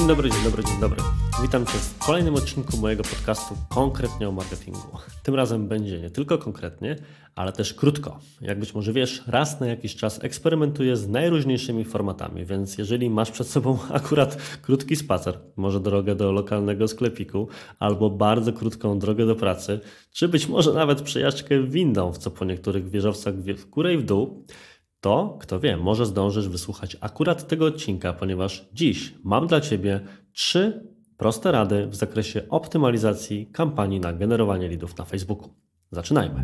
Dzień dobry. Witam Cię w kolejnym odcinku mojego podcastu Konkretnie o marketingu. Tym razem będzie nie tylko konkretnie, ale też krótko. Jak być może wiesz, raz na jakiś czas eksperymentuję z najróżniejszymi formatami, więc jeżeli masz przed sobą akurat krótki spacer, może drogę do lokalnego sklepiku, albo bardzo krótką drogę do pracy, czy być może nawet przejażdżkę windą, w co po niektórych wieżowcach w górę i w dół, to, kto wie, może zdążysz wysłuchać akurat tego odcinka, ponieważ dziś mam dla Ciebie 3 proste rady w zakresie optymalizacji kampanii na generowanie leadów na Facebooku. Zaczynajmy.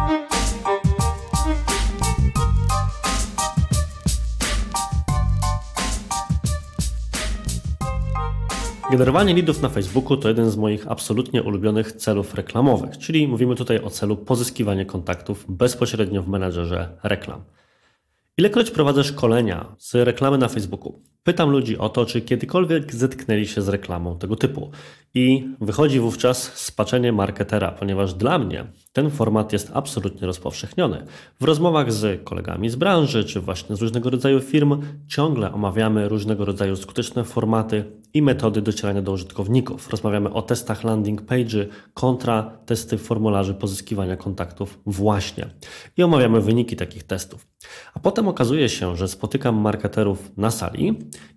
Generowanie leadów na Facebooku to jeden z moich absolutnie ulubionych celów reklamowych, czyli mówimy tutaj o celu pozyskiwania kontaktów bezpośrednio w menedżerze reklam. Ilekroć prowadzę szkolenia z reklamy na Facebooku, pytam ludzi o to, czy kiedykolwiek zetknęli się z reklamą tego typu. I wychodzi wówczas spaczenie marketera, ponieważ dla mnie ten format jest absolutnie rozpowszechniony. W rozmowach z kolegami z branży, czy właśnie z różnego rodzaju firm ciągle omawiamy różnego rodzaju skuteczne formaty i metody docierania do użytkowników. Rozmawiamy o testach landing page'y kontra testy formularzy pozyskiwania kontaktów właśnie. I omawiamy wyniki takich testów. A potem okazuje się, że spotykam marketerów na sali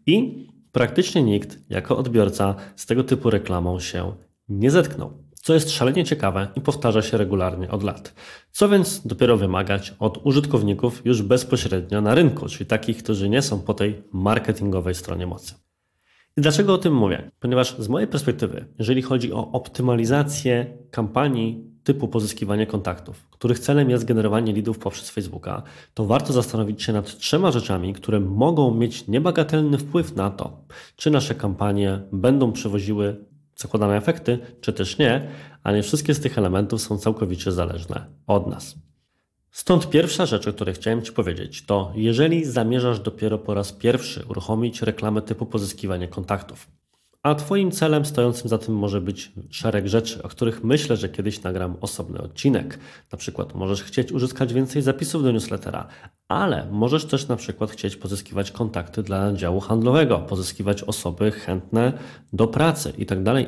i praktycznie nikt jako odbiorca z tego typu reklamą się nie zetknął, co jest szalenie ciekawe i powtarza się regularnie od lat. Co więc dopiero wymagać od użytkowników już bezpośrednio na rynku, czyli takich, którzy nie są po tej marketingowej stronie mocy. I dlaczego o tym mówię? Ponieważ z mojej perspektywy, jeżeli chodzi o optymalizację kampanii typu pozyskiwanie kontaktów, których celem jest generowanie leadów poprzez Facebooka, to warto zastanowić się nad 3 rzeczami, które mogą mieć niebagatelny wpływ na to, czy nasze kampanie będą przywoziły zakładane efekty, czy też nie, a nie wszystkie z tych elementów są całkowicie zależne od nas. Stąd pierwsza rzecz, o której chciałem Ci powiedzieć, to jeżeli zamierzasz dopiero po raz pierwszy uruchomić reklamę typu pozyskiwanie kontaktów, a Twoim celem stojącym za tym może być szereg rzeczy, o których myślę, że kiedyś nagram osobny odcinek. Na przykład możesz chcieć uzyskać więcej zapisów do newslettera, ale możesz też na przykład chcieć pozyskiwać kontakty dla działu handlowego, pozyskiwać osoby chętne do pracy itd.,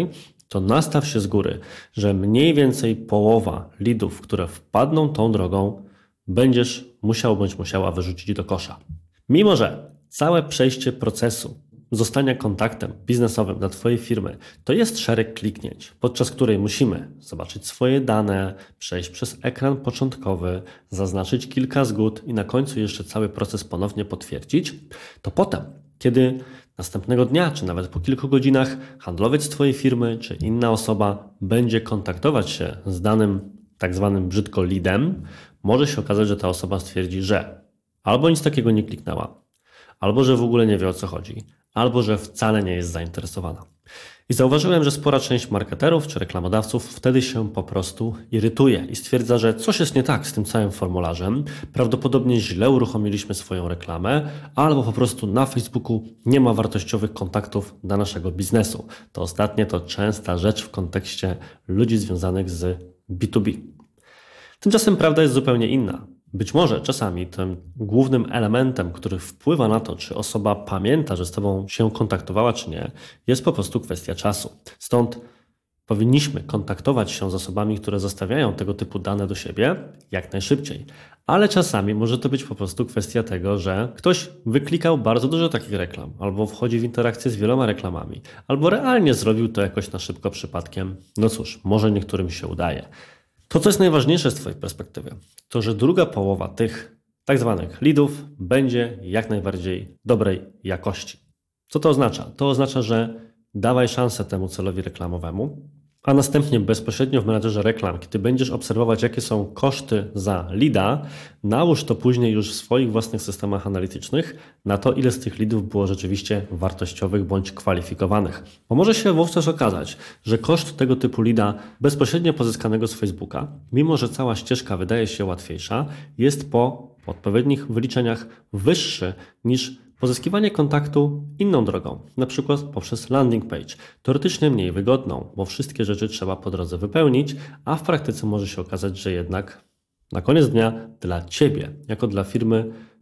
to nastaw się z góry, że mniej więcej połowa leadów, które wpadną tą drogą, będziesz musiał bądź musiała wyrzucić do kosza. Mimo że całe przejście procesu zostania kontaktem biznesowym dla Twojej firmy to jest szereg kliknięć, podczas której musimy zobaczyć swoje dane, przejść przez ekran początkowy, zaznaczyć kilka zgód i na końcu jeszcze cały proces ponownie potwierdzić, to potem, kiedy następnego dnia, czy nawet po kilku godzinach handlowiec Twojej firmy, czy inna osoba będzie kontaktować się z danym tak zwanym brzydko leadem, może się okazać, że ta osoba stwierdzi, że albo nic takiego nie kliknęła, albo że w ogóle nie wie o co chodzi, albo że wcale nie jest zainteresowana. I zauważyłem, że spora część marketerów czy reklamodawców wtedy się po prostu irytuje i stwierdza, że coś jest nie tak z tym całym formularzem, prawdopodobnie źle uruchomiliśmy swoją reklamę, albo po prostu na Facebooku nie ma wartościowych kontaktów dla naszego biznesu. To ostatnie to częsta rzecz w kontekście ludzi związanych z B2B. Tymczasem prawda jest zupełnie inna. Być może czasami tym głównym elementem, który wpływa na to, czy osoba pamięta, że z Tobą się kontaktowała, czy nie, jest po prostu kwestia czasu. Stąd powinniśmy kontaktować się z osobami, które zostawiają tego typu dane do siebie jak najszybciej. Ale czasami może to być po prostu kwestia tego, że ktoś wyklikał bardzo dużo takich reklam, albo wchodzi w interakcję z wieloma reklamami, albo realnie zrobił to jakoś na szybko przypadkiem. No cóż, może niektórym się udaje. To, co jest najważniejsze z Twojej perspektywy, to że druga połowa tych tak zwanych leadów będzie jak najbardziej dobrej jakości. Co to oznacza? To oznacza, że dawaj szansę temu celowi reklamowemu, a następnie bezpośrednio w menedżerze reklam, kiedy będziesz obserwować, jakie są koszty za leada, nałóż to później już w swoich własnych systemach analitycznych na to, ile z tych leadów było rzeczywiście wartościowych bądź kwalifikowanych. Bo może się wówczas okazać, że koszt tego typu leada bezpośrednio pozyskanego z Facebooka, mimo że cała ścieżka wydaje się łatwiejsza, jest po odpowiednich wyliczeniach wyższy niż pozyskiwanie kontaktu inną drogą, na przykład poprzez landing page, teoretycznie mniej wygodną, bo wszystkie rzeczy trzeba po drodze wypełnić, a w praktyce może się okazać, że jednak na koniec dnia dla Ciebie, jako dla firmy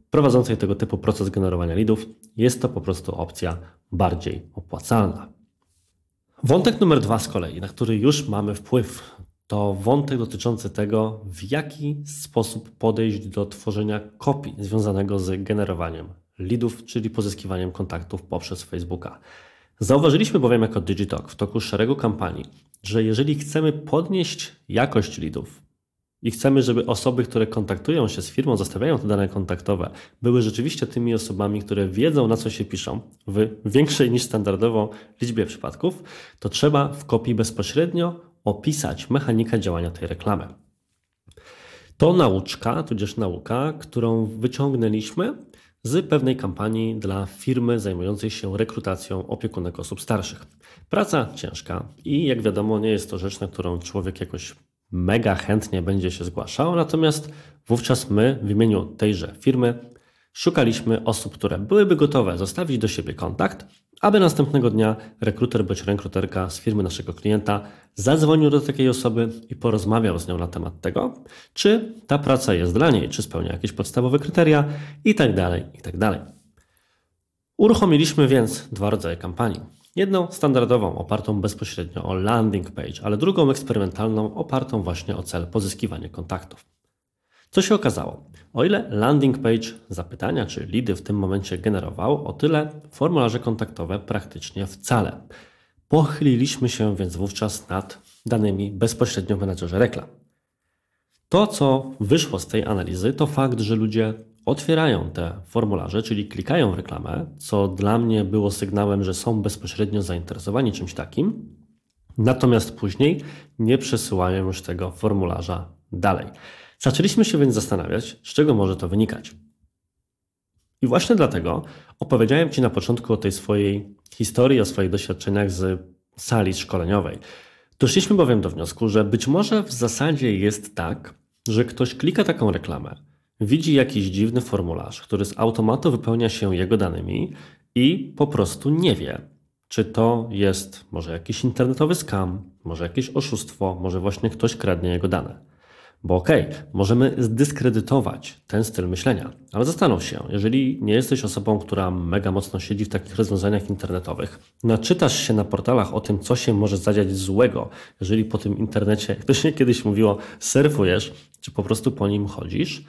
prowadzącej tego typu proces generowania leadów jest to po prostu opcja bardziej opłacalna. Wątek numer 2 z kolei, na który już mamy wpływ, to wątek dotyczący tego, w jaki sposób podejść do tworzenia kopii związanego z generowaniem leadów, czyli pozyskiwaniem kontaktów poprzez Facebooka. Zauważyliśmy bowiem jako Digitalk w toku szeregu kampanii, że jeżeli chcemy podnieść jakość leadów i chcemy, żeby osoby, które kontaktują się z firmą, zostawiają te dane kontaktowe, były rzeczywiście tymi osobami, które wiedzą, na co się piszą, w większej niż standardowo liczbie przypadków, to trzeba w kopii bezpośrednio opisać mechanikę działania tej reklamy. To nauczka, tudzież nauka, którą wyciągnęliśmy z pewnej kampanii dla firmy zajmującej się rekrutacją opiekunek osób starszych. Praca ciężka i jak wiadomo nie jest to rzecz, na którą człowiek jakoś mega chętnie będzie się zgłaszał, natomiast wówczas my w imieniu tejże firmy szukaliśmy osób, które byłyby gotowe zostawić do siebie kontakt, aby następnego dnia rekruter bądź rekruterka z firmy naszego klienta zadzwonił do takiej osoby i porozmawiał z nią na temat tego, czy ta praca jest dla niej, czy spełnia jakieś podstawowe kryteria itd. itd. Uruchomiliśmy więc 2 rodzaje kampanii. Jedną standardową, opartą bezpośrednio o landing page, ale drugą eksperymentalną, opartą właśnie o cel pozyskiwania kontaktów. Co się okazało? O ile landing page zapytania czy leady w tym momencie generował, o tyle formularze kontaktowe praktycznie wcale. Pochyliliśmy się więc wówczas nad danymi bezpośrednio w menedżerze reklam. To, co wyszło z tej analizy, to fakt, że ludzie otwierają te formularze, czyli klikają w reklamę, co dla mnie było sygnałem, że są bezpośrednio zainteresowani czymś takim, natomiast później nie przesyłają już tego formularza dalej. Zaczęliśmy się więc zastanawiać, z czego może to wynikać. I właśnie dlatego opowiedziałem Ci na początku o tej swojej historii, o swoich doświadczeniach z sali szkoleniowej. Doszliśmy bowiem do wniosku, że być może w zasadzie jest tak, że ktoś klika taką reklamę, widzi jakiś dziwny formularz, który z automatu wypełnia się jego danymi i po prostu nie wie, czy to jest może jakiś internetowy scam, może jakieś oszustwo, może właśnie ktoś kradnie jego dane. Bo możemy zdyskredytować ten styl myślenia, ale zastanów się, jeżeli nie jesteś osobą, która mega mocno siedzi w takich rozwiązaniach internetowych, naczytasz się na portalach o tym, co się może zadziać złego, jeżeli po tym internecie, jak to się kiedyś mówiło, surfujesz, czy po prostu po nim chodzisz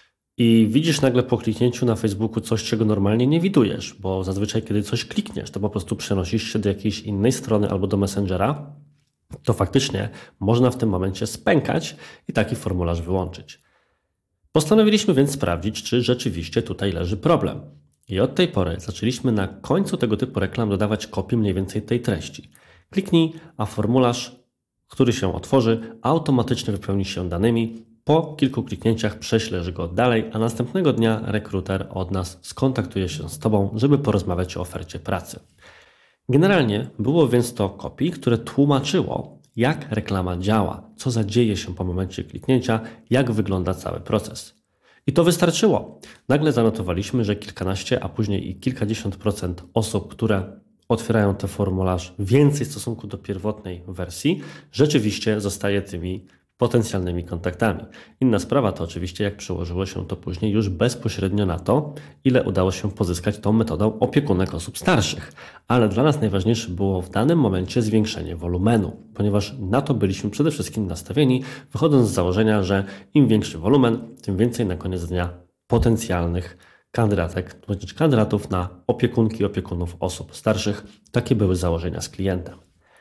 i widzisz nagle po kliknięciu na Facebooku coś, czego normalnie nie widujesz, bo zazwyczaj kiedy coś klikniesz, to po prostu przenosisz się do jakiejś innej strony albo do Messengera, to faktycznie można w tym momencie spękać i taki formularz wyłączyć. Postanowiliśmy więc sprawdzić, czy rzeczywiście tutaj leży problem. I od tej pory zaczęliśmy na końcu tego typu reklam dodawać kopię mniej więcej tej treści. Kliknij, a formularz, który się otworzy, automatycznie wypełni się danymi. Po kilku kliknięciach prześlesz go dalej, a następnego dnia rekruter od nas skontaktuje się z Tobą, żeby porozmawiać o ofercie pracy. Generalnie było więc to copy, które tłumaczyło, jak reklama działa, co zadzieje się po momencie kliknięcia, jak wygląda cały proces. I to wystarczyło. Nagle zanotowaliśmy, że kilkanaście, a później i kilkadziesiąt procent osób, które otwierają ten formularz więcej w stosunku do pierwotnej wersji, rzeczywiście zostaje tymi potencjalnymi kontaktami. Inna sprawa to oczywiście, jak przełożyło się to później już bezpośrednio na to, ile udało się pozyskać tą metodą opiekunek osób starszych. Ale dla nas najważniejsze było w danym momencie zwiększenie wolumenu, ponieważ na to byliśmy przede wszystkim nastawieni, wychodząc z założenia, że im większy wolumen, tym więcej na koniec dnia potencjalnych kandydatów na opiekunki i opiekunów osób starszych. Takie były założenia z klientem.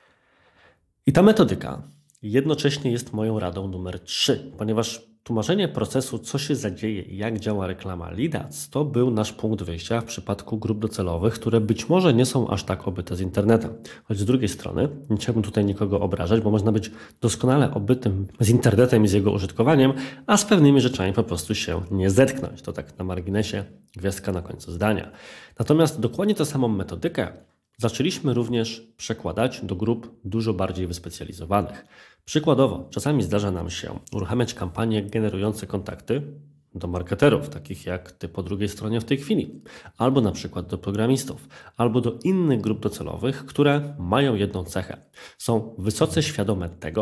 I ta metodyka jednocześnie jest moją radą numer 3, ponieważ tłumaczenie procesu, co się zadzieje i jak działa reklama Lead Ads, to był nasz punkt wyjścia w przypadku grup docelowych, które być może nie są aż tak obyte z internetem. Choć z drugiej strony, nie chciałbym tutaj nikogo obrażać, bo można być doskonale obytym z internetem i z jego użytkowaniem, a z pewnymi rzeczami po prostu się nie zetknąć. To tak na marginesie, gwiazdka na końcu zdania. Natomiast dokładnie tę samą metodykę zaczęliśmy również przekładać do grup dużo bardziej wyspecjalizowanych. Przykładowo, czasami zdarza nam się uruchamiać kampanie generujące kontakty do marketerów, takich jak ty po drugiej stronie w tej chwili, albo na przykład do programistów, albo do innych grup docelowych, które mają jedną cechę. Są wysoce świadome tego,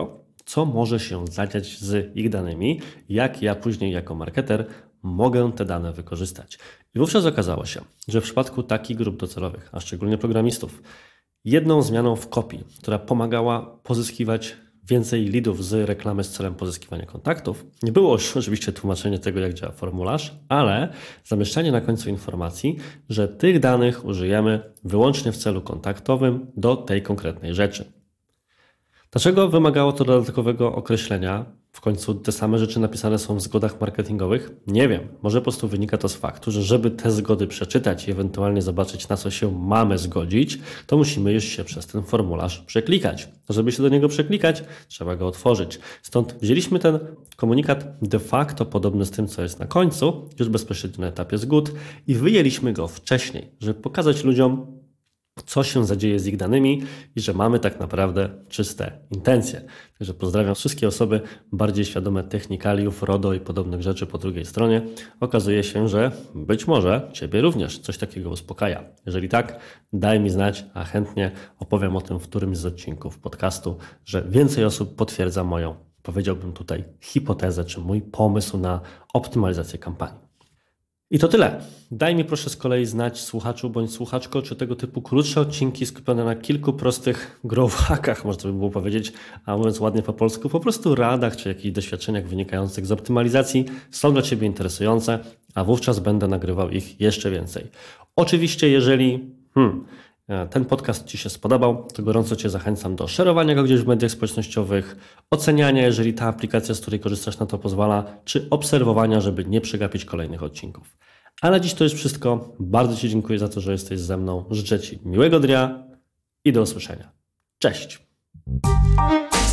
co może się zadziać z ich danymi, jak ja później jako marketer mogę te dane wykorzystać. I wówczas okazało się, że w przypadku takich grup docelowych, a szczególnie programistów, jedną zmianą w kopii, która pomagała pozyskiwać więcej leadów z reklamy z celem pozyskiwania kontaktów, nie było już oczywiście tłumaczenie tego, jak działa formularz, ale zamieszczanie na końcu informacji, że tych danych użyjemy wyłącznie w celu kontaktowym do tej konkretnej rzeczy. Dlaczego wymagało to dodatkowego określenia? W końcu te same rzeczy napisane są w zgodach marketingowych? Nie wiem. Może po prostu wynika to z faktu, że żeby te zgody przeczytać i ewentualnie zobaczyć, na co się mamy zgodzić, to musimy już się przez ten formularz przeklikać. Żeby się do niego przeklikać, trzeba go otworzyć. Stąd wzięliśmy ten komunikat de facto podobny z tym, co jest na końcu, już bezpośrednio na etapie zgód i wyjęliśmy go wcześniej, żeby pokazać ludziom, co się zadzieje z ich danymi i że mamy tak naprawdę czyste intencje. Także pozdrawiam wszystkie osoby bardziej świadome technikaliów, RODO i podobnych rzeczy po drugiej stronie. Okazuje się, że być może Ciebie również coś takiego uspokaja. Jeżeli tak, daj mi znać, a chętnie opowiem o tym w którymś z odcinków podcastu, że więcej osób potwierdza moją, powiedziałbym tutaj, hipotezę czy mój pomysł na optymalizację kampanii. I to tyle. Daj mi proszę z kolei znać, słuchaczu bądź słuchaczko, czy tego typu krótsze odcinki skupione na kilku prostych growth hackach, można by było powiedzieć, a mówiąc ładnie po polsku, po prostu radach czy jakichś doświadczeniach wynikających z optymalizacji są dla Ciebie interesujące, a wówczas będę nagrywał ich jeszcze więcej. Oczywiście, jeżeli ten podcast Ci się spodobał, to gorąco Cię zachęcam do szerowania go gdzieś w mediach społecznościowych, oceniania, jeżeli ta aplikacja, z której korzystasz, na to pozwala, czy obserwowania, żeby nie przegapić kolejnych odcinków. A na dziś to już wszystko. Bardzo Ci dziękuję za to, że jesteś ze mną. Życzę Ci miłego dnia i do usłyszenia. Cześć!